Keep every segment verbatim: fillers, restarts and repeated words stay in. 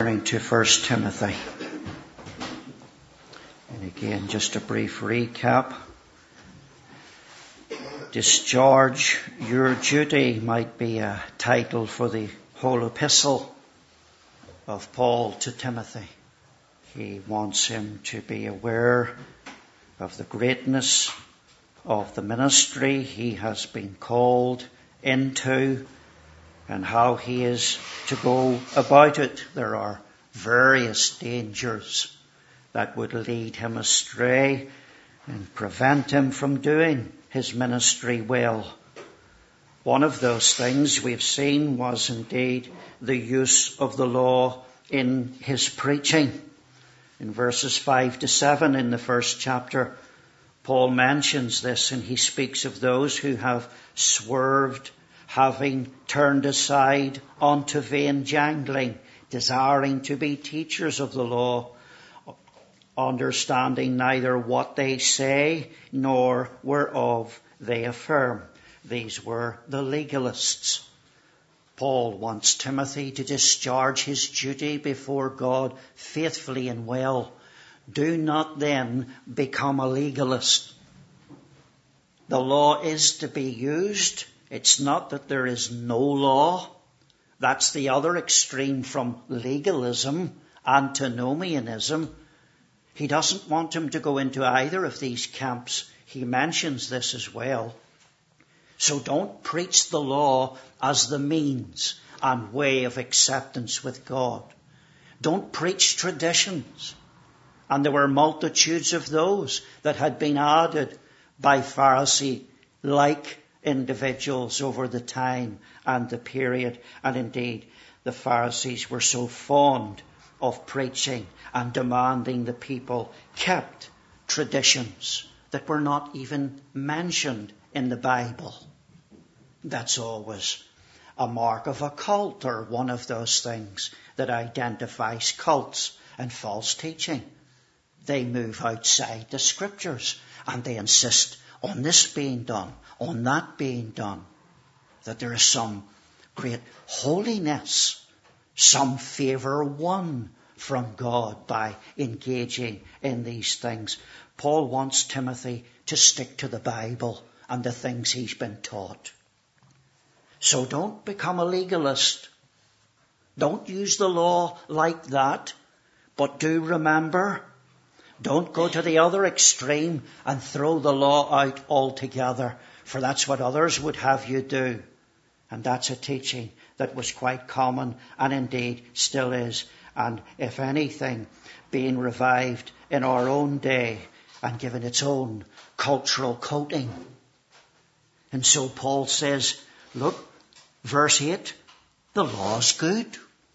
Turning to First Timothy. And again, just a brief recap. Discharge your duty might be a title for the whole epistle of Paul to Timothy. He wants him to be aware of the greatness of the ministry he has been called into and how he is to go about it. There are various dangers that would lead him astray and prevent him from doing his ministry well. One of those things we've seen was indeed the use of the law in his preaching. In verses five to seven in the first chapter, Paul mentions this, and he speaks of those who have swerved, having turned aside unto vain jangling, desiring to be teachers of the law, understanding neither what they say nor whereof they affirm. These were the legalists. Paul wants Timothy to discharge his duty before God faithfully and well. Do not then become a legalist. The law is to be used. It's not that there is no law. That's the other extreme from legalism, antinomianism. He doesn't want him to go into either of these camps. He mentions this as well. So don't preach the law as the means and way of acceptance with God. Don't preach traditions. And there were multitudes of those that had been added by Pharisee-like individuals over the time and the period. And indeed, the Pharisees were so fond of preaching and demanding the people kept traditions that were not even mentioned in the Bible. That's always a mark of a cult, or one of those things that identifies cults and false teaching. They move outside the scriptures and they insist on this being done, on that being done, that there is some great holiness, some favour won from God by engaging in these things. Paul wants Timothy to stick to the Bible and the things he's been taught. So don't become a legalist. Don't use the law like that, but do remember, don't go to the other extreme and throw the law out altogether, for that's what others would have you do. And that's a teaching that was quite common and indeed still is. And if anything, being revived in our own day and given its own cultural coating. And so Paul says, look, verse eight, the law's good.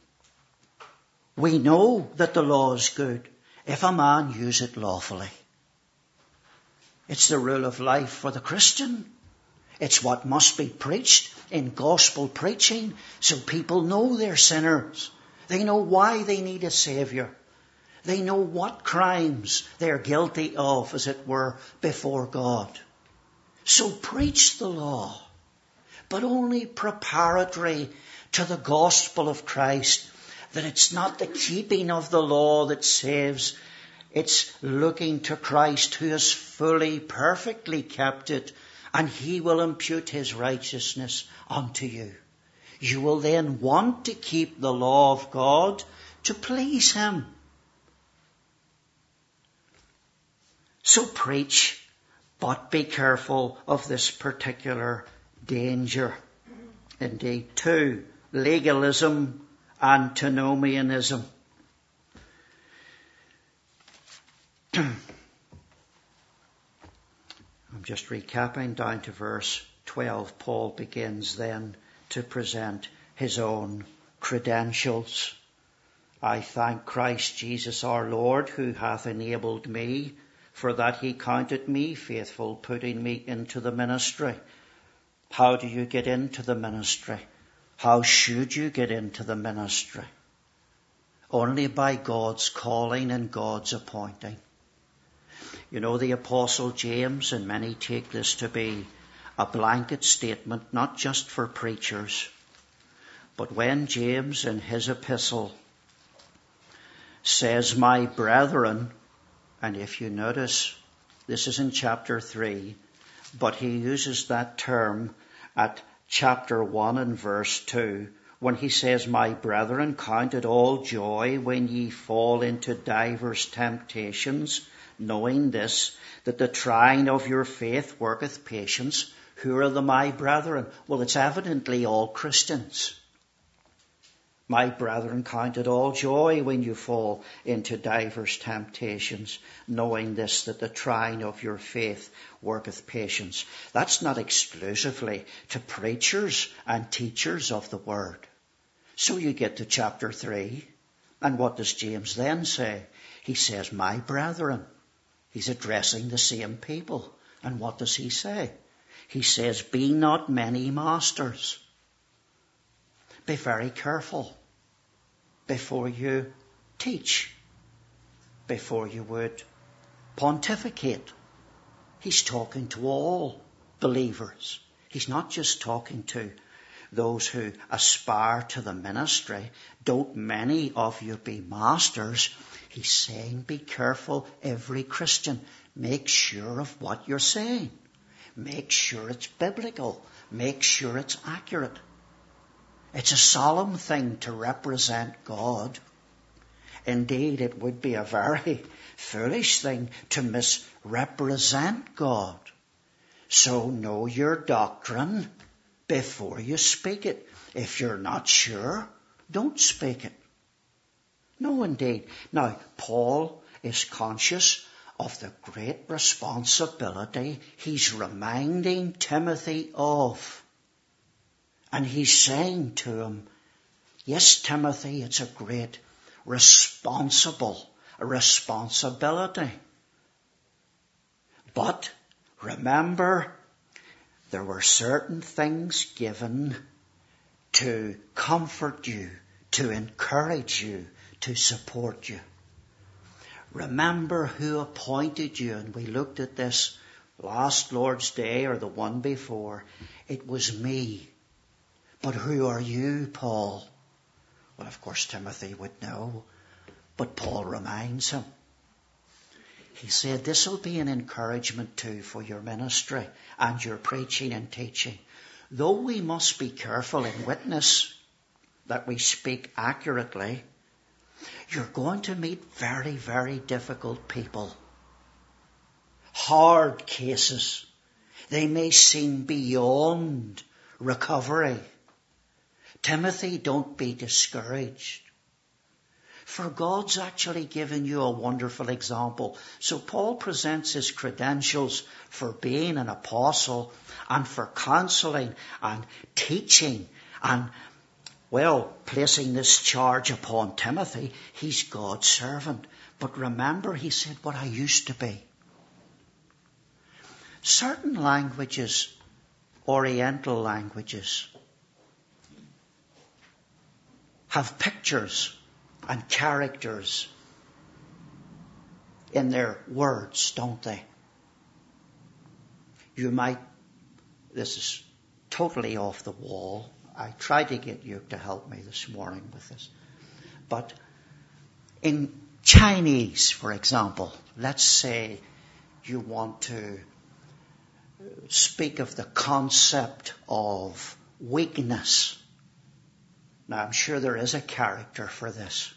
We know that the law is good if a man use it lawfully. It's the rule of life for the Christian. It's what must be preached in gospel preaching so people know they're sinners. They know why they need a Saviour. They know what crimes they're guilty of, as it were, before God. So preach the law, but only preparatory to the gospel of Christ, that it's not the keeping of the law that saves. It's looking to Christ, who has fully, perfectly kept it, and he will impute his righteousness unto you. You will then want to keep the law of God to please him. So preach, but be careful of this particular danger. Indeed, two, legalism, antinomianism. I'm just recapping down to verse twelve. Paul begins then to present his own credentials. I thank Christ Jesus our Lord, who hath enabled me, for that he counted me faithful, putting me into the ministry. How do you get into the ministry? How should you get into the ministry? Only by God's calling and God's appointing. You know, the Apostle James, and many take this to be a blanket statement, not just for preachers, but when James in his epistle says, my brethren, and if you notice, this is in chapter three, but he uses that term at chapter one and verse two, when he says, my brethren, count it all joy when ye fall into divers temptations, knowing this, that the trying of your faith worketh patience. Who are the my brethren? Well, it's evidently all Christians. My brethren, count it all joy when you fall into divers temptations, knowing this, that the trying of your faith worketh patience. That's not exclusively to preachers and teachers of the word. So you get to chapter three, and what does James then say? He says, my brethren. He's addressing the same people. And what does he say? He says, be not many masters. Be very careful before you teach, before you would pontificate. He's talking to all believers. He's not just talking to those who aspire to the ministry. Don't many of you be masters. He's saying, be careful, every Christian. Make sure of what you're saying. Make sure it's biblical. Make sure it's accurate. It's a solemn thing to represent God. Indeed, it would be a very foolish thing to misrepresent God. So know your doctrine before you speak it. If you're not sure, don't speak it. No, indeed. Now, Paul is conscious of the great responsibility he's reminding Timothy of. And he's saying to him, yes, Timothy, it's a great responsible a responsibility. But remember, there were certain things given to comfort you, to encourage you, to support you. Remember who appointed you, and we looked at this last Lord's Day or the one before. It was me. But who are you, Paul? Well, of course, Timothy would know, but Paul reminds him. He said, this will be an encouragement too for your ministry and your preaching and teaching. Though we must be careful in witness that we speak accurately, you're going to meet very, very difficult people. Hard cases. They may seem beyond recovery. Timothy, don't be discouraged. For God's actually given you a wonderful example. So Paul presents his credentials for being an apostle and for counseling and teaching and, well, placing this charge upon Timothy. He's God's servant. But remember, he said, what I used to be. Certain languages, Oriental languages, have pictures and characters in their words, don't they? You might, this is totally off the wall. I tried to get you to help me this morning with this. But in Chinese, for example, let's say you want to speak of the concept of weakness. Now, I'm sure there is a character for this.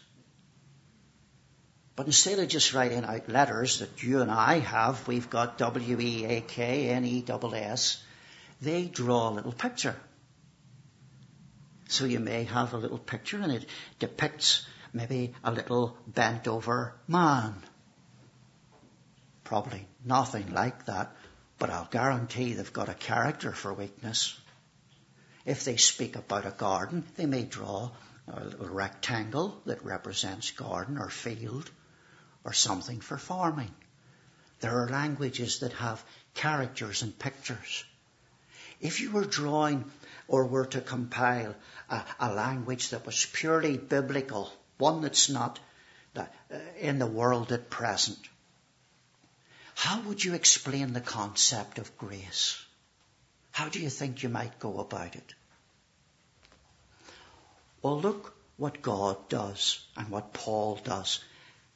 But instead of just writing out letters that you and I have, we've got W E A K N E S S, they draw a little picture. So you may have a little picture and it depicts maybe a little bent over man. Probably nothing like that, but I'll guarantee they've got a character for weakness. If they speak about a garden, they may draw a little rectangle that represents garden or field or something for farming. There are languages that have characters and pictures. If you were drawing or were to compile a, a language that was purely biblical, one that's not uh, in the world at present, how would you explain the concept of grace? How do you think you might go about it? Well, look what God does and what Paul does.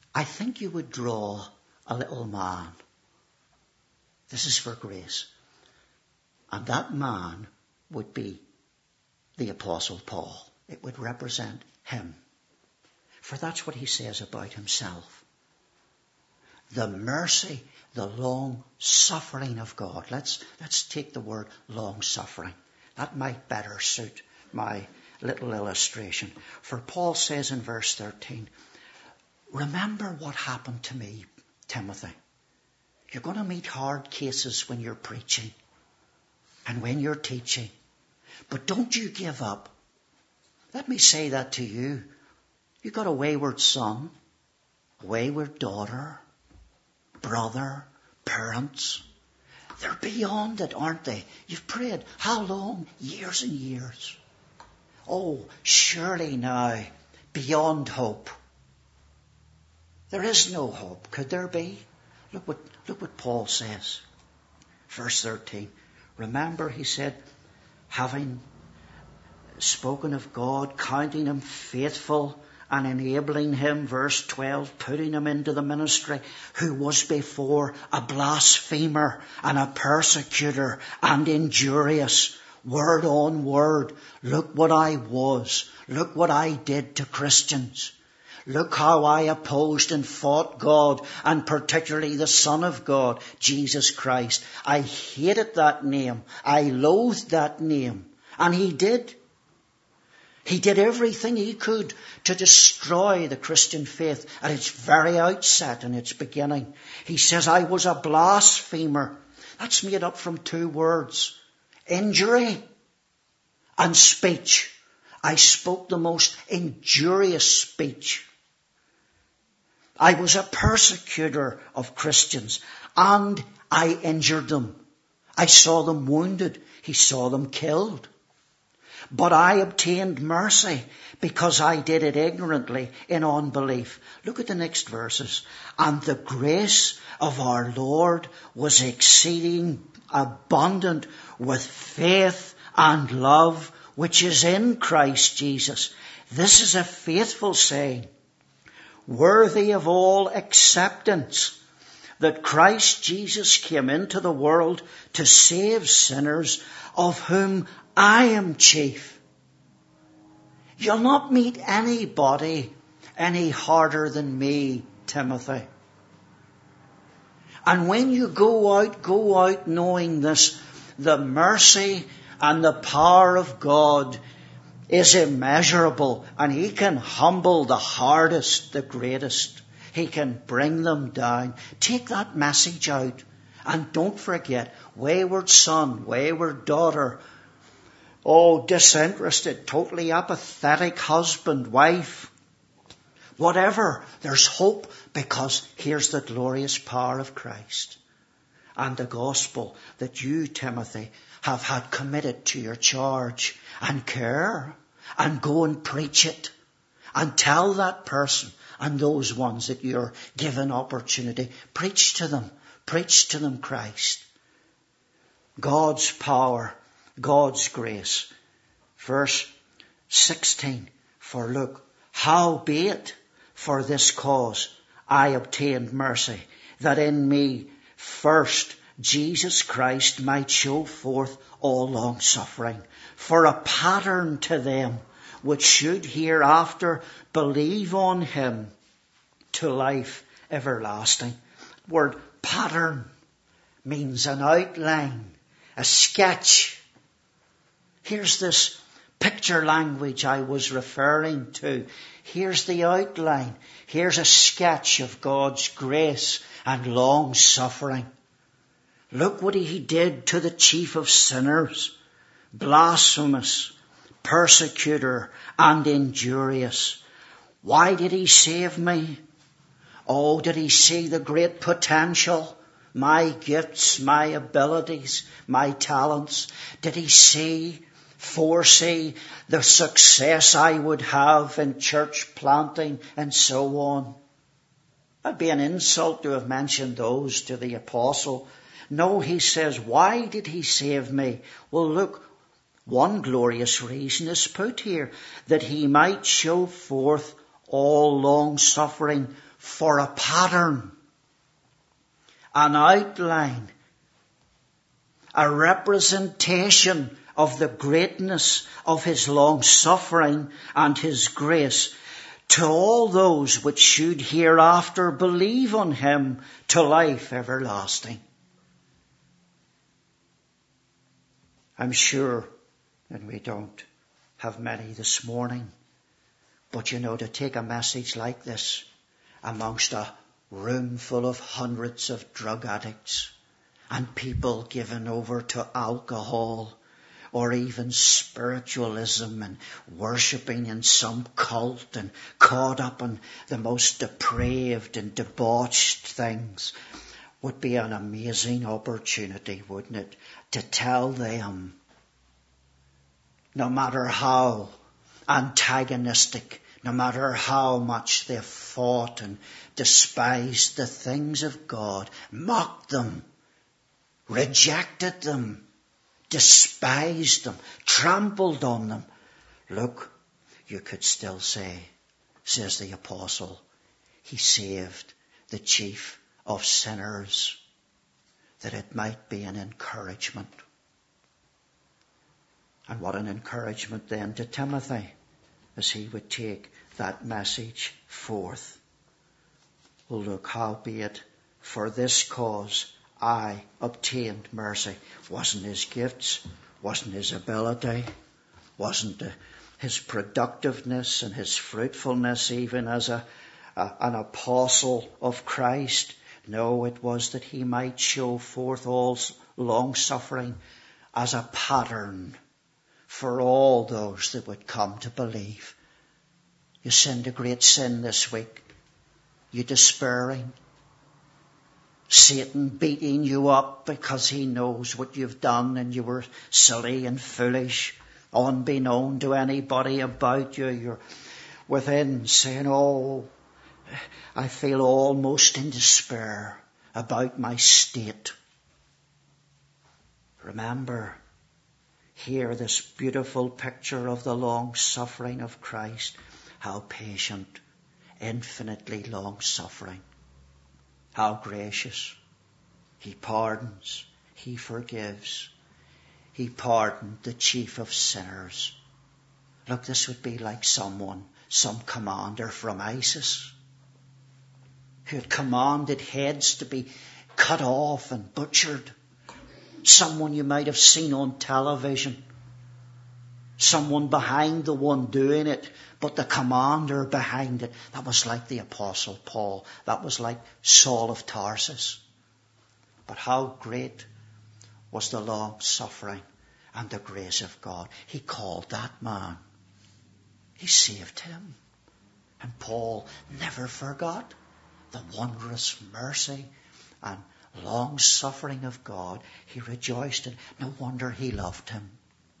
I think you would draw a little man. This is for grace. And that man would be the Apostle Paul. It would represent him. For that's what he says about himself. The mercy, the long suffering of God. Let's, let's take the word long suffering. That might better suit my little illustration. For Paul says in verse thirteen, remember what happened to me, Timothy. You're going to meet hard cases when you're preaching and when you're teaching. But don't you give up. Let me say that to you. You got a wayward son, a wayward daughter, brother, parents. They're beyond it, aren't they? You've prayed. How long? Years and years. Oh, surely now, beyond hope. There is no hope. Could there be? Look what, look what Paul says. Verse thirteen. Remember, he said, having spoken of God, counting him faithful and enabling him, verse twelve, putting him into the ministry, who was before a blasphemer and a persecutor and injurious, word on word. Look what I was. Look what I did to Christians. Look how I opposed and fought God, and particularly the Son of God, Jesus Christ. I hated that name. I loathed that name. And he did. He did everything he could to destroy the Christian faith at its very outset and its beginning. He says, I was a blasphemer. That's made up from two words. Injury and speech. I spoke the most injurious speech. I was a persecutor of Christians, and I injured them. I saw them wounded. He saw them killed. But I obtained mercy because I did it ignorantly in unbelief. Look at the next verses. And the grace of our Lord was exceeding abundant with faith and love, which is in Christ Jesus. This is a faithful saying, worthy of all acceptance, that Christ Jesus came into the world to save sinners, of whom I am chief. You'll not meet anybody any harder than me, Timothy. And when you go out, go out knowing this, the mercy and the power of God is immeasurable, and he can humble the hardest, the greatest. He can bring them down. Take that message out, and don't forget, wayward son, wayward daughter, oh, disinterested, totally apathetic husband, wife, whatever, there's hope, because here's the glorious power of Christ and the gospel that you, Timothy, have had committed to your charge, and care, and go and preach it, and tell that person and those ones that you're given opportunity, preach to them, preach to them Christ. God's power, God's grace. Verse sixteen, for look, howbeit for this cause I obtained mercy, that in me first Jesus Christ might show forth all long suffering, for a pattern to them which should hereafter believe on him to life everlasting. The word pattern means an outline, a sketch. Here's this picture language I was referring to. Here's the outline. Here's a sketch of God's grace and long suffering. Look what he did to the chief of sinners, blasphemous, persecutor, and injurious. Why did he save me? Oh, did he see the great potential? My gifts, my abilities, my talents. Did he see, foresee the success I would have in church planting and so on? That'd be an insult to have mentioned those to the apostle. No, he says, why did he save me? Well, look, one glorious reason is put here, that he might show forth all long suffering for a pattern, an outline, a representation of the greatness of his long suffering and his grace to all those which should hereafter believe on him to life everlasting. I'm sure, and we don't have many this morning, but you know, to take a message like this amongst a room full of hundreds of drug addicts and people given over to alcohol or even spiritualism and worshipping in some cult and caught up in the most depraved and debauched things, would be an amazing opportunity, wouldn't it, to tell them, no matter how antagonistic, no matter how much they fought and despised the things of God, mocked them, rejected them, despised them, trampled on them. Look, you could still say, says the apostle, he saved the chief of sinners, that it might be an encouragement. And what an encouragement then to Timothy as he would take that message forth. Well, look, howbeit for this cause I obtained mercy. Wasn't his gifts, wasn't his ability, wasn't uh, his productiveness and his fruitfulness even as a, a an apostle of Christ. No, it was that he might show forth all long suffering as a pattern for all those that would come to believe. You sinned a great sin this week. You despairing. Satan beating you up because he knows what you've done and you were silly and foolish, unbeknown to anybody about you. You're within saying, oh, I feel almost in despair about my state. Remember, here this beautiful picture of the long suffering of Christ. How patient, infinitely long suffering. How gracious. He pardons, he forgives. He pardoned the chief of sinners. Look, this would be like someone, some commander from ISIS, who had commanded heads to be cut off and butchered. Someone you might have seen on television. Someone behind the one doing it, but the commander behind it. That was like the Apostle Paul. That was like Saul of Tarsus. But how great was the long suffering and the grace of God. He called that man. He saved him. And Paul never forgot the wondrous mercy and long suffering of God. He rejoiced in. No wonder he loved him.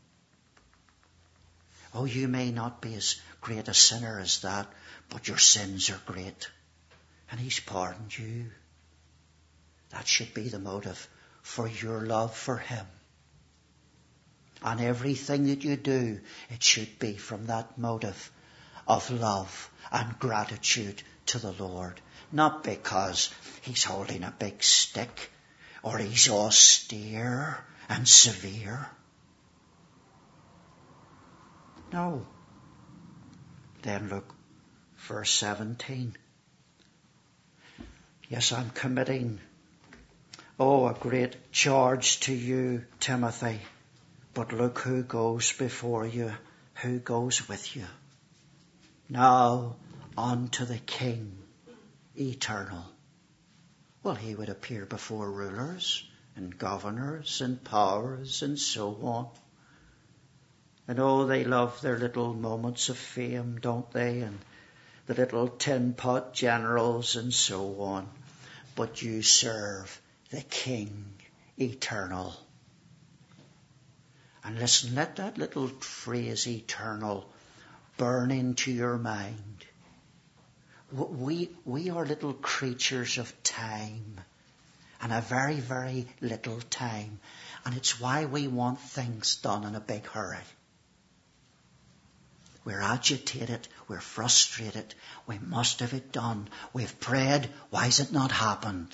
Oh, you may not be as great a sinner as that, but your sins are great. And he's pardoned you. That should be the motive for your love for him. And everything that you do, it should be from that motive of love and gratitude to the Lord. Not because he's holding a big stick or he's austere and severe. No. Then look, verse seventeen. Yes, I'm committing, oh, a great charge to you, Timothy. But look who goes before you, who goes with you. Now unto the King eternal. Well, he would appear before rulers and governors and powers and so on. And oh, they love their little moments of fame, don't they? And the little tin pot generals and so on. But you serve the King eternal. And listen, let that little phrase eternal burn into your mind. We, we are little creatures of time. And a very, very little time. And it's why we want things done in a big hurry. We're agitated. We're frustrated. We must have it done. We've prayed. Why's it not happened?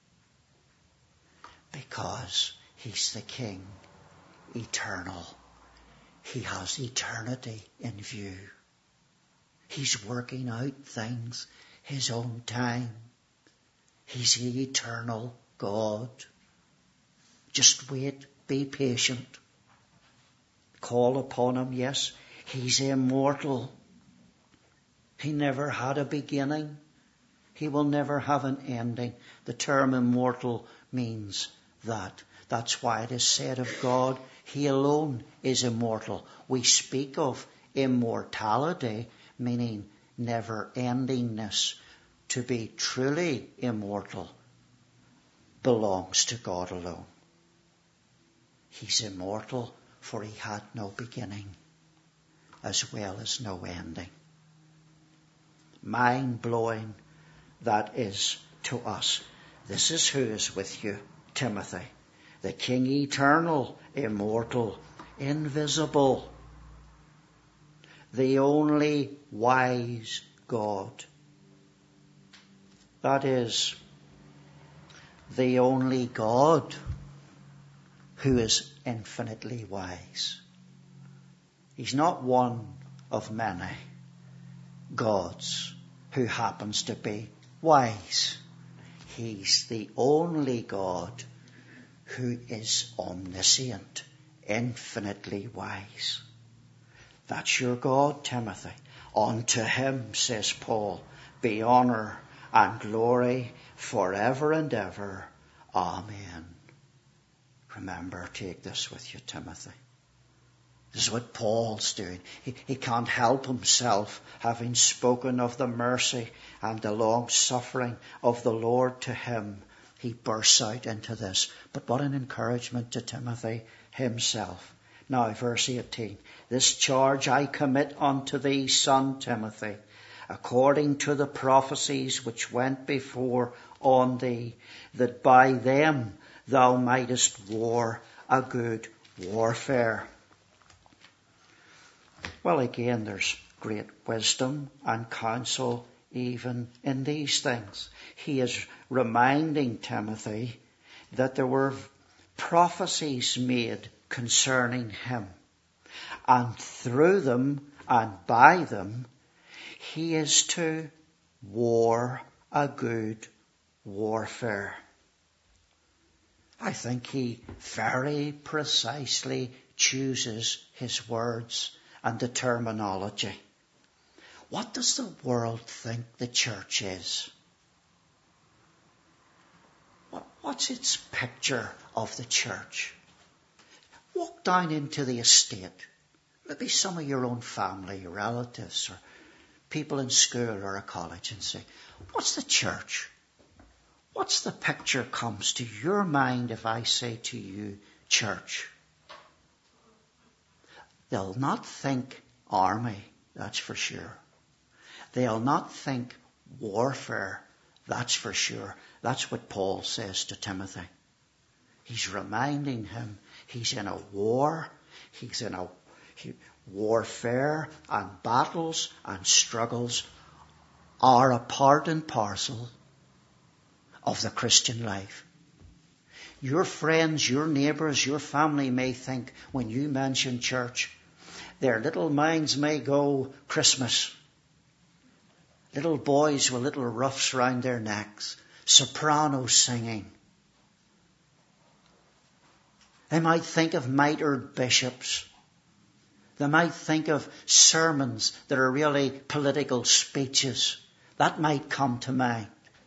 Because he's the King, eternal. He has eternity in view. He's working out things his own time. He's the eternal God. Just wait, be patient. Call upon him, yes. He's immortal. He never had a beginning. He will never have an ending. The term immortal means that. That's why it is said of God, he alone is immortal. We speak of immortality, meaning never-endingness. To be truly immortal belongs to God alone. He's immortal, for he had no beginning, as well as no ending. Mind-blowing that is to us. This is who is with you, Timothy. The King eternal, immortal, invisible. The only wise God. That is, the only God who is infinitely wise. He's not one of many gods who happens to be wise. He's the only God who is omniscient, infinitely wise. That's your God, Timothy. Unto him, says Paul, be honour and glory forever and ever. Amen. Remember, take this with you, Timothy. This is what Paul's doing. He, he can't help himself, having spoken of the mercy and the long suffering of the Lord to him. He bursts out into this. But what an encouragement to Timothy himself. Now, verse eighteen. This charge I commit unto thee, son Timothy, according to the prophecies which went before on thee, that by them thou mightest war a good warfare. Well, again, there's great wisdom and counsel even in these things. He is reminding Timothy that there were prophecies made concerning him. And through them and by them, he is to war a good warfare. I think he very precisely chooses his words and the terminology. What does the world think the church is? What's its picture of the church? Walk down into the estate. Maybe some of your own family, your relatives, or people in school or a college, and say, what's the church? What's the picture comes to your mind if I say to you, church? They'll not think army, that's for sure. They'll not think warfare, that's for sure. That's what Paul says to Timothy. He's reminding him he's in a war, he's in a he, warfare, and battles and struggles are a part and parcel of the Christian life. Your friends, your neighbours, your family may think when you mention church, their little minds may go Christmas. Little boys with little ruffs round their necks, soprano singing. They might think of mitred bishops. They might think of sermons that are really political speeches. That might come to mind.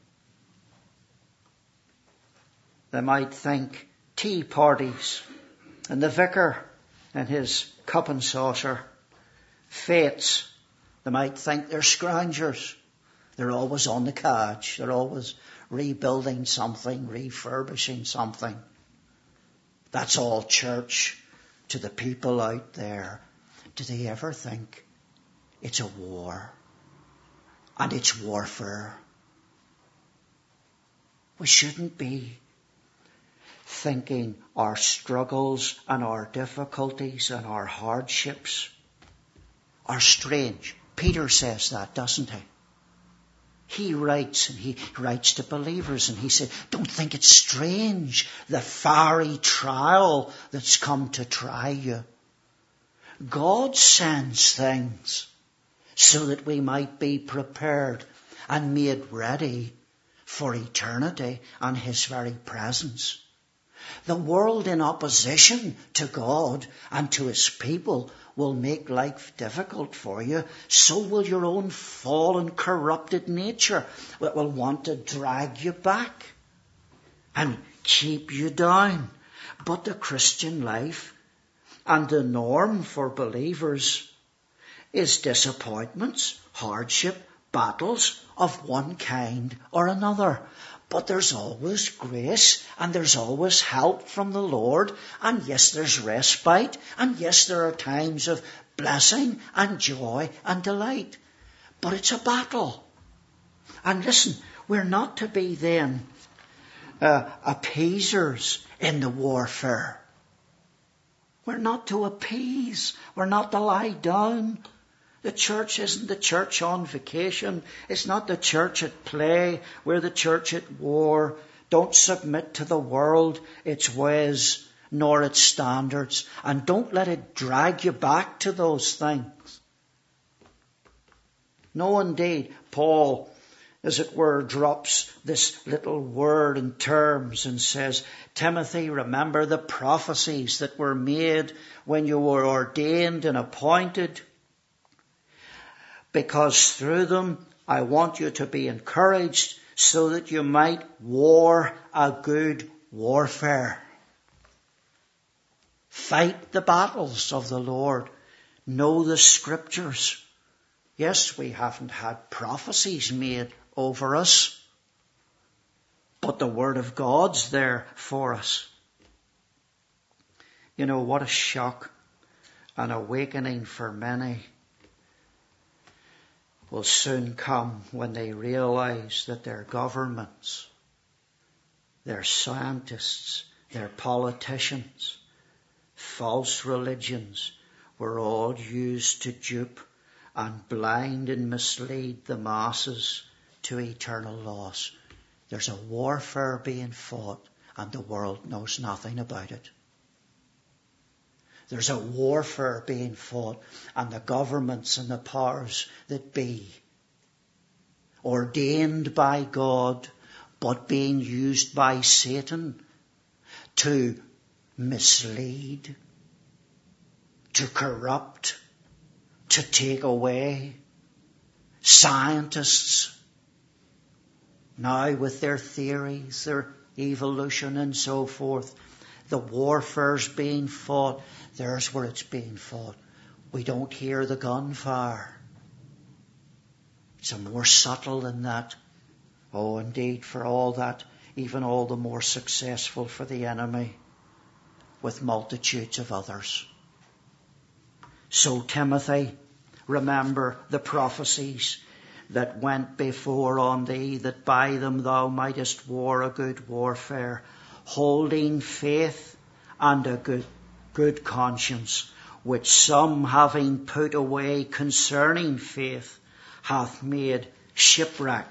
They might think tea parties and the vicar and his cup and saucer. Fates. They might think they're scroungers. They're always on the cadge. They're always rebuilding something, refurbishing something. That's all church to the people out there. Do they ever think it's a war? And it's warfare. We shouldn't be thinking our struggles and our difficulties and our hardships are strange. Peter says that, doesn't he? He writes, and he writes to believers, and he said, don't think it's strange, the fiery trial that's come to try you. God sends things so that we might be prepared and made ready for eternity and his very presence. The world in opposition to God and to his people will make life difficult for you. So will your own fallen, corrupted nature that will want to drag you back and keep you down. But the Christian life and the norm for believers is disappointments, hardship, battles of one kind or another. But there's always grace and there's always help from the Lord. And yes, there's respite. And yes, there are times of blessing and joy and delight. But it's a battle. And listen, we're not to be then uh, appeasers in the warfare. We're not to appease. We're not to lie down. The church isn't the church on vacation. It's not the church at play. We're the church at war. Don't submit to the world, its ways, nor its standards. And don't let it drag you back to those things. No, indeed, Paul, as it were, drops this little word in terms and says, Timothy, remember the prophecies that were made when you were ordained and appointed, because through them I want you to be encouraged so that you might war a good warfare. Fight the battles of the Lord. Know the scriptures. Yes, we haven't had prophecies made over us, but the word of God's there for us. You know, what a shock, an awakening for many will soon come when they realize that their governments, their scientists, their politicians, false religions were all used to dupe and blind and mislead the masses to eternal loss. There's a warfare being fought and the world knows nothing about it. There's a warfare being fought, and the governments and the powers that be, ordained by God, but being used by Satan to mislead, to corrupt, to take away. Scientists, now with their theories, their evolution and so forth, the warfare's being fought. There's where it's being fought. We don't hear the gunfire. It's a more subtle than that. Oh, indeed, for all that, even all the more successful for the enemy with multitudes of others. So, Timothy, remember the prophecies that went before on thee, that by them thou mightest war a good warfare, holding faith and a good good conscience, which some, having put away concerning faith, hath made shipwreck.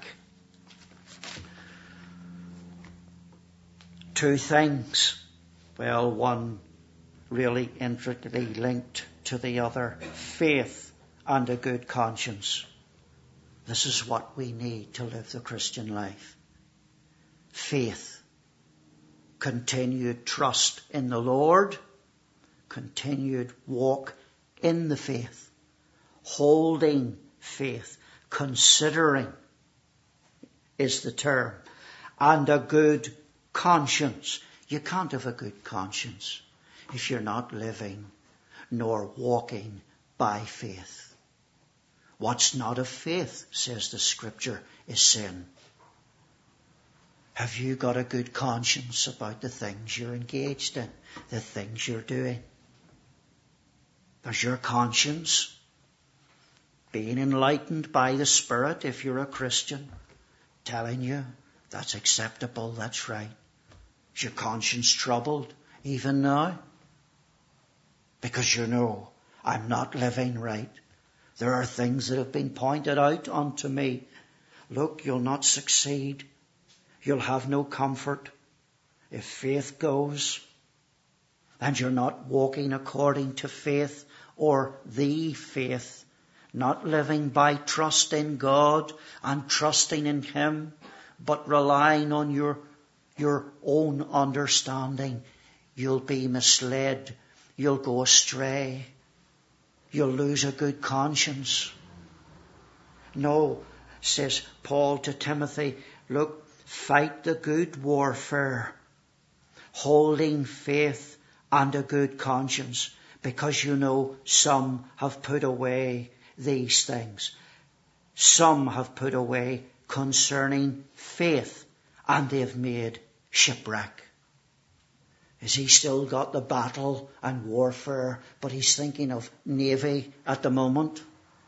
Two things. Well, one really intricately linked to the other. Faith and a good conscience. This is what we need to live the Christian life. Faith. Continued trust in the Lord. Continued walk in the faith, holding faith, considering is the term, and a good conscience. You can't have a good conscience if you're not living nor walking by faith. What's not of faith, says the scripture, is sin. Have you got a good conscience about the things you're engaged in, the things you're doing? Does your conscience, being enlightened by the Spirit, if you're a Christian, telling you that's acceptable, that's right? Is your conscience troubled even now? Because you know, I'm not living right. There are things that have been pointed out unto me. Look, you'll not succeed. You'll have no comfort if faith goes and you're not walking according to faith or the faith, not living by trust in God and trusting in Him, but relying on your, your own understanding. You'll be misled. You'll go astray. You'll lose a good conscience. No, says Paul to Timothy, look, fight the good warfare, holding faith and a good conscience, because you know some have put away these things. Some have put away concerning faith, and they've made shipwreck. Has he still got the battle and warfare, but he's thinking of navy at the moment?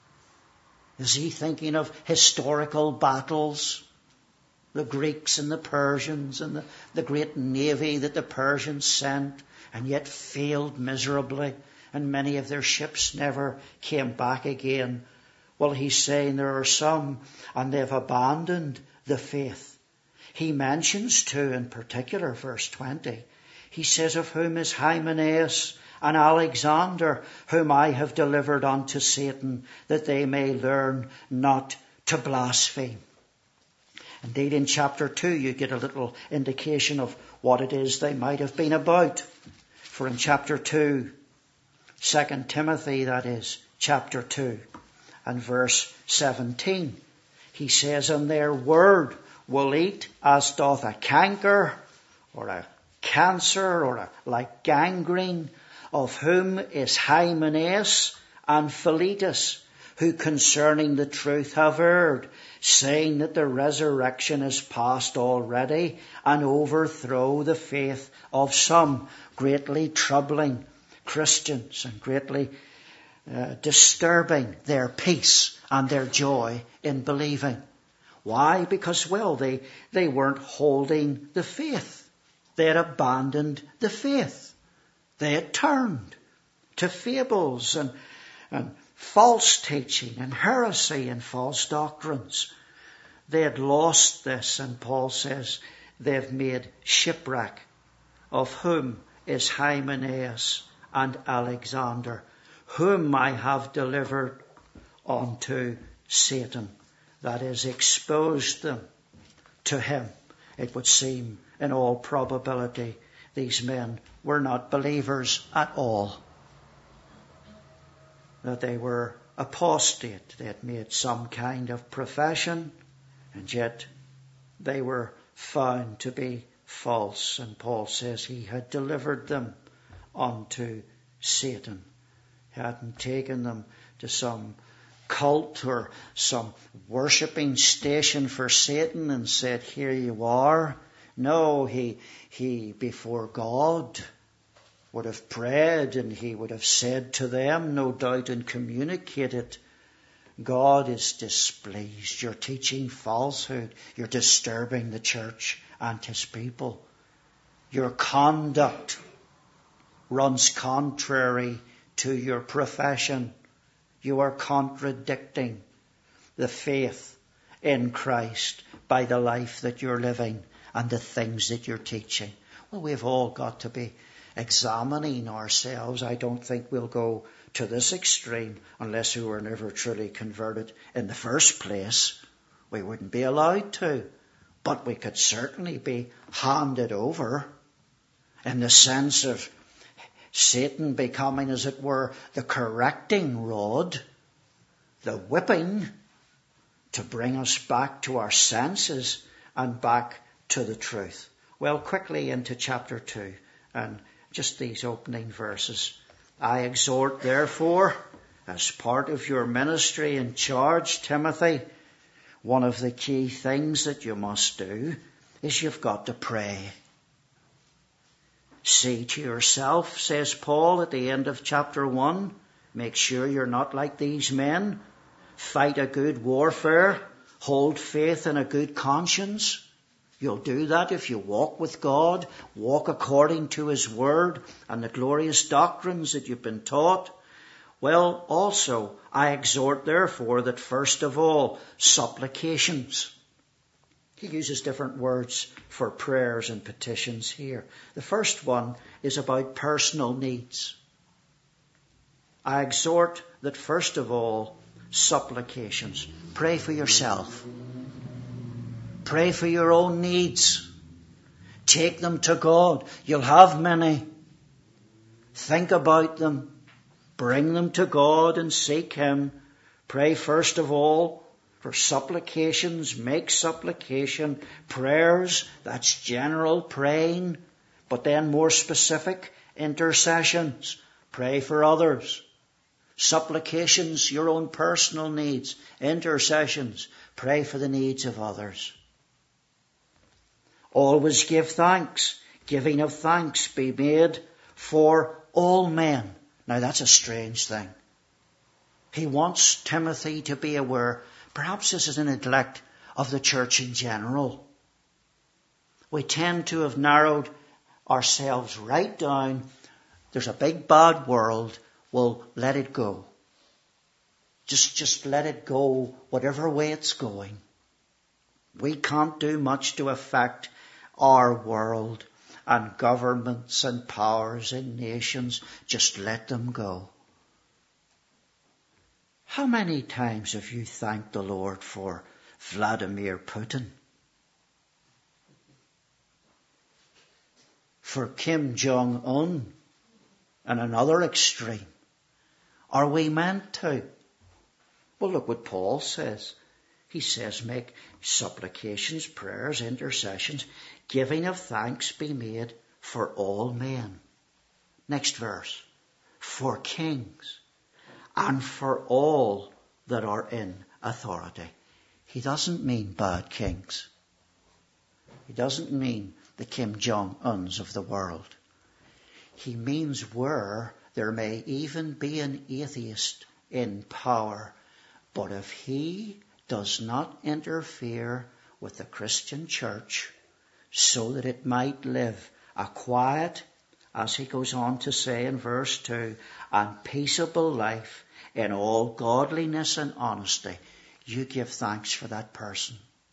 Is he thinking of historical battles? The Greeks and the Persians and the, the great navy that the Persians sent and yet failed miserably, and many of their ships never came back again. Well, he's saying there are some, and they've abandoned the faith. He mentions two in particular, verse twenty. He says, of whom is Hymenaeus and Alexander, whom I have delivered unto Satan, that they may learn not to blaspheme. Indeed, in chapter two, you get a little indication of what it is they might have been about. For in chapter two, Second Timothy, that is, chapter two, and verse seventeen, he says, and their word will eat as doth a canker, or a cancer, or a, like gangrene, of whom is Hymenaeus and Philetus, who concerning the truth have erred, saying that the resurrection is past already, and overthrow the faith of some, greatly troubling Christians and greatly uh, disturbing their peace and their joy in believing. Why? Because, well, they, they weren't holding the faith. They had abandoned the faith. They had turned to fables and, and false teaching and heresy and false doctrines. They had lost this, and Paul says they've made shipwreck, of whom is Hymenaeus and Alexander, whom I have delivered unto Satan. That is, exposed them to him. It would seem, in all probability, these men were not believers at all. That they were apostate. They had made some kind of profession, and yet they were found to be false. And Paul says he had delivered them unto Satan. He hadn't taken them to some cult or some worshipping station for Satan and said, here you are. No, he, he before God would have prayed, and he would have said to them, no doubt, and communicated, God is displeased. You're teaching falsehood. You're disturbing the church and his people. Your conduct runs contrary to your profession. You are contradicting the faith in Christ by the life that you're living and the things that you're teaching. Well, we've all got to be examining ourselves. I don't think we'll go to this extreme unless we were never truly converted in the first place. We wouldn't be allowed to. But we could certainly be handed over in the sense of Satan becoming, as it were, the correcting rod, the whipping, to bring us back to our senses and back to the truth. Well, quickly into chapter two, and just these opening verses. I exhort, therefore, as part of your ministry and charge, Timothy, one of the key things that you must do is you've got to pray. See to yourself, says Paul at the end of chapter one, make sure you're not like these men. Fight a good warfare. Hold faith and a good conscience. You'll do that if you walk with God, walk according to his word and the glorious doctrines that you've been taught. Well, also, I exhort therefore that first of all, supplications. He uses different words for prayers and petitions here. The first one is about personal needs. I exhort that first of all, supplications. Pray for yourself. Pray for your own needs. Take them to God. You'll have many. Think about them. Bring them to God and seek Him. Pray first of all for supplications. Make supplication. Prayers, that's general praying. But then more specific, intercessions. Pray for others. Supplications, your own personal needs. Intercessions, pray for the needs of others. Always give thanks. Giving of thanks be made for all men. Now that's a strange thing. He wants Timothy to be aware, perhaps this is a neglect of the church in general. We tend to have narrowed ourselves right down. There's a big bad world. Well, let it go. Just, just let it go whatever way it's going. We can't do much to affect our world and governments and powers and nations. Just let them go. How many times have you thanked the Lord for Vladimir Putin? For Kim Jong-un? And another extreme. Are we meant to? Well, look what Paul says. He says, make supplications, prayers, intercessions, giving of thanks be made for all men. Next verse. For kings and for all that are in authority. He doesn't mean bad kings. He doesn't mean the Kim Jong-uns of the world. He means where there may even be an atheist in power, but if he does not interfere with the Christian church so that it might live a quiet, as he goes on to say in verse two, and peaceable life in all godliness and honesty, you give thanks for that person.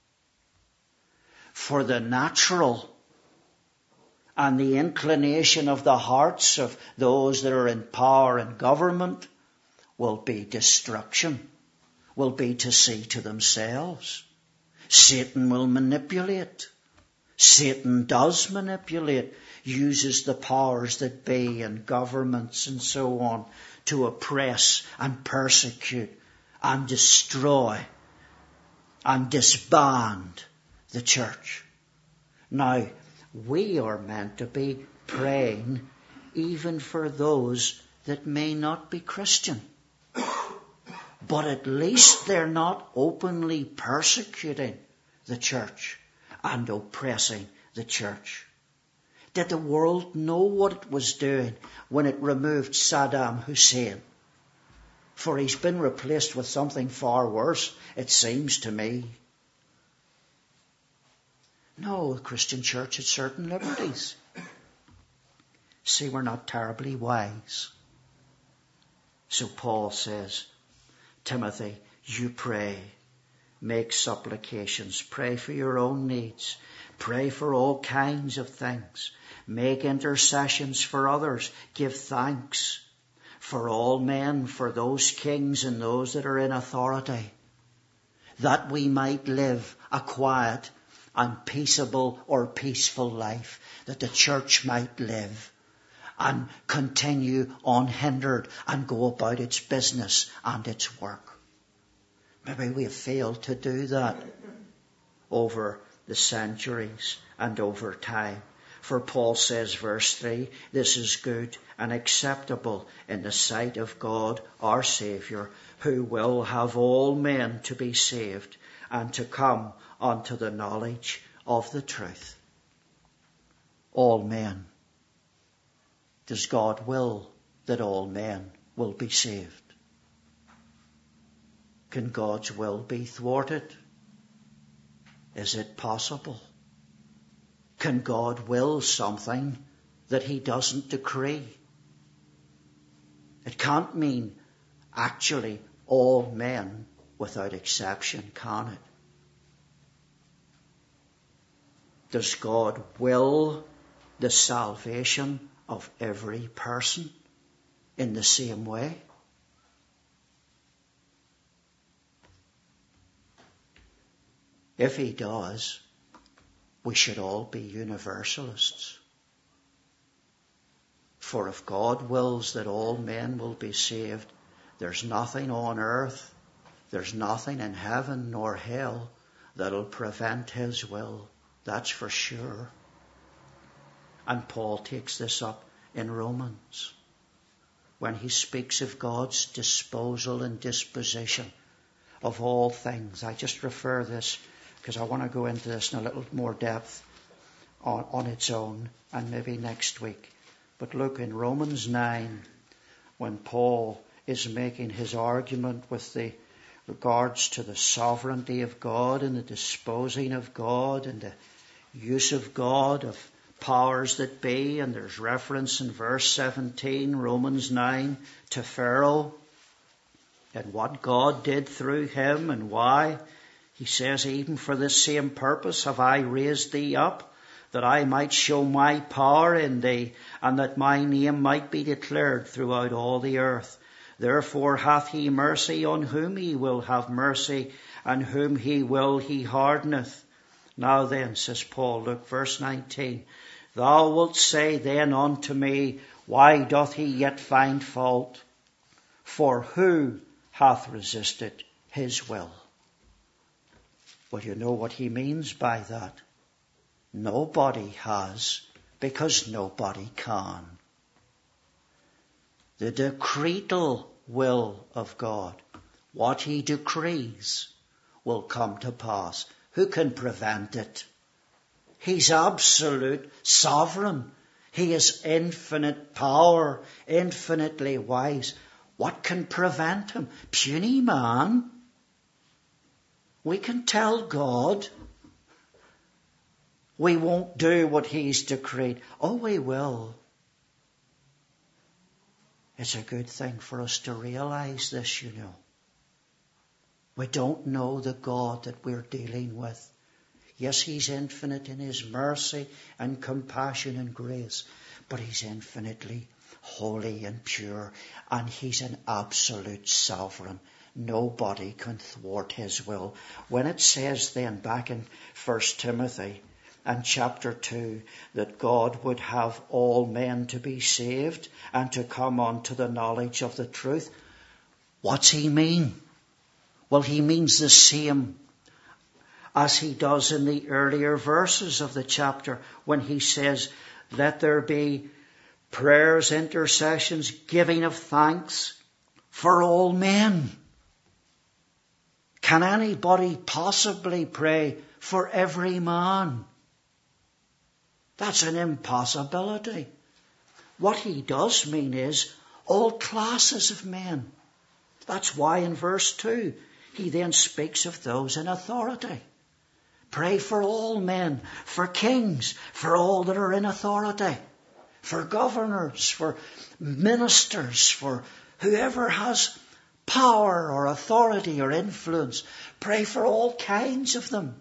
For the natural and the inclination of the hearts of those that are in power and government will be destruction, will be to see to themselves. Satan will manipulate. Satan does manipulate, uses the powers that be and governments and so on to oppress and persecute and destroy and disband the church. Now, we are meant to be praying even for those that may not be Christian. But at least they're not openly persecuting the church and oppressing the church. Did the world know what it was doing when it removed Saddam Hussein? For he's been replaced with something far worse, it seems to me. No, the Christian church had certain liberties. See, we're not terribly wise. So Paul says, Timothy, you pray, make supplications, pray for your own needs, pray for all kinds of things, make intercessions for others, give thanks for all men, for those kings and those that are in authority, that we might live a quiet and peaceable or peaceful life, that the church might live and continue unhindered and go about its business and its work. Maybe we have failed to do that over the centuries and over time. For Paul says, verse three, this is good and acceptable in the sight of God our Saviour, who will have all men to be saved and to come unto the knowledge of the truth. All men. Does God will that all men will be saved? Can God's will be thwarted? Is it possible? Can God will something that he doesn't decree? It can't mean actually all men without exception, can it? Does God will the salvation of every person in the same way? If he does, we should all be universalists. For if God wills that all men will be saved, there's nothing on earth, there's nothing in heaven nor hell that'll prevent his will. That's for sure. And Paul takes this up in Romans when he speaks of God's disposal and disposition of all things. I just refer this because I want to go into this in a little more depth on, on its own, and maybe next week. But look, in Romans nine, when Paul is making his argument with the regards to the sovereignty of God and the disposing of God and the use of God of powers that be, and there's reference in verse seventeen, Romans nine, to Pharaoh and what God did through him and why. He says, even for this same purpose have I raised thee up, that I might show my power in thee, and that my name might be declared throughout all the earth. Therefore hath he mercy on whom he will have mercy, and whom he will he hardeneth. Now then, says Paul, look, verse nineteen, thou wilt say then unto me, why doth he yet find fault? For who hath resisted his will? Well, you know what he means by that. Nobody has, because nobody can. The decretal will of God, what he decrees, will come to pass. Who can prevent it? He's absolute sovereign. He is infinite power, infinitely wise. What can prevent him? Puny man. We can tell God we won't do what he's decreed. Oh, we will. It's a good thing for us to realize this, you know. We don't know the God that we're dealing with. Yes, he's infinite in his mercy and compassion and grace, but he's infinitely holy and pure, and he's an absolute sovereign. Nobody can thwart his will. When it says then back in First Timothy and chapter two that God would have all men to be saved and to come unto the knowledge of the truth, what's he mean? Well, he means the same as he does in the earlier verses of the chapter when he says, let there be prayers, intercessions, giving of thanks for all men. Can anybody possibly pray for every man? That's an impossibility. What he does mean is all classes of men. That's why in verse two he then speaks of those in authority. Pray for all men, for kings, for all that are in authority, for governors, for ministers, for whoever has power or authority or influence. Pray for all kinds of them.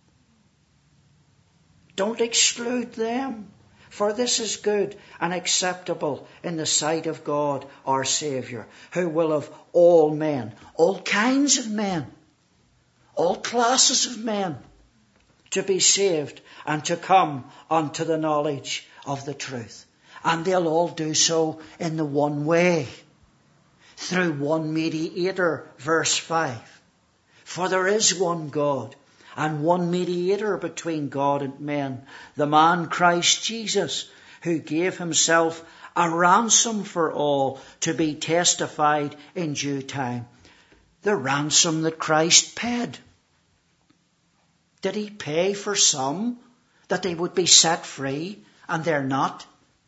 Don't exclude them, for this is good and acceptable in the sight of God our Saviour, who will have all men, all kinds of men, all classes of men, to be saved and to come unto the knowledge of the truth. And they'll all do so in the one way, through one mediator, verse five. For there is one God and one mediator between God and men, the man Christ Jesus, who gave himself a ransom for all to be testified in due time. The ransom that Christ paid. Did he pay for some that they would be set free and they're not?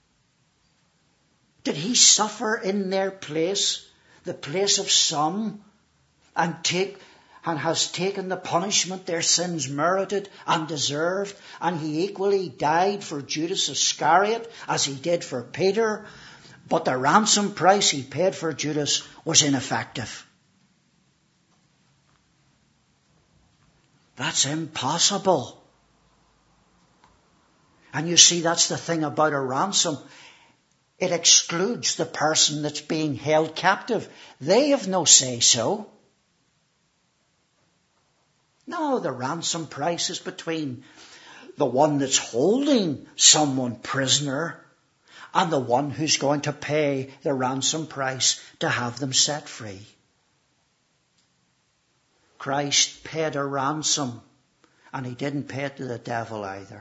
Did he suffer in their place, the place of some, and take and has taken the punishment their sins merited and deserved, and he equally died for Judas Iscariot as he did for Peter? But the ransom price he paid for Judas was ineffective. That's impossible. And you see, that's the thing about a ransom. It excludes the person that's being held captive. They have no say-so. No, the ransom price is between the one that's holding someone prisoner and the one who's going to pay the ransom price to have them set free. Christ paid a ransom, and he didn't pay it to the devil either.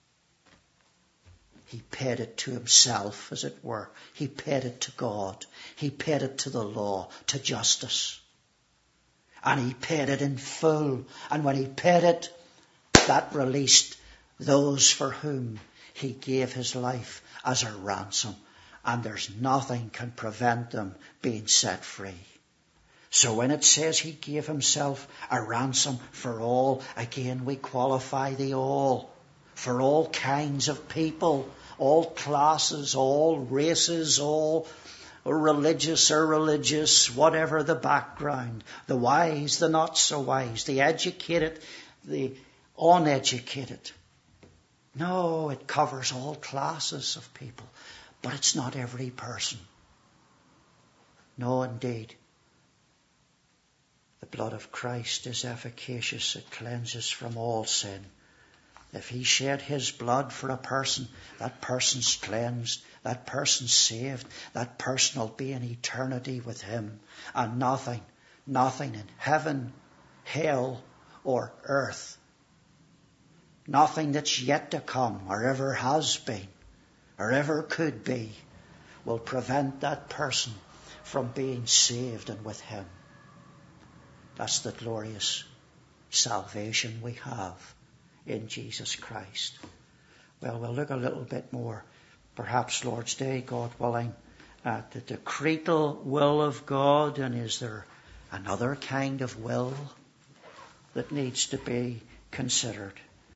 He paid it to himself, as it were. He paid it to God. He paid it to the law, to justice. And he paid it in full. And when he paid it, that released those for whom he gave his life as a ransom. And there's nothing can prevent them being set free. So when it says he gave himself a ransom for all, again we qualify the all. For all kinds of people, all classes, all races, all religious or religious, whatever the background, the wise, the not so wise, the educated, the uneducated. No, it covers all classes of people, but it's not every person. No, indeed. The blood of Christ is efficacious. It cleanses from all sin. If he shed his blood for a person, that person's cleansed, that person's saved, that person will be in eternity with him. And nothing, nothing in heaven, hell, or earth, nothing that's yet to come, or ever has been, or ever could be, will prevent that person from being saved and with him. That's the glorious salvation we have in Jesus Christ. Well, we'll look a little bit more, perhaps Lord's Day, God willing, at the decretal will of God. And is there another kind of will that needs to be considered?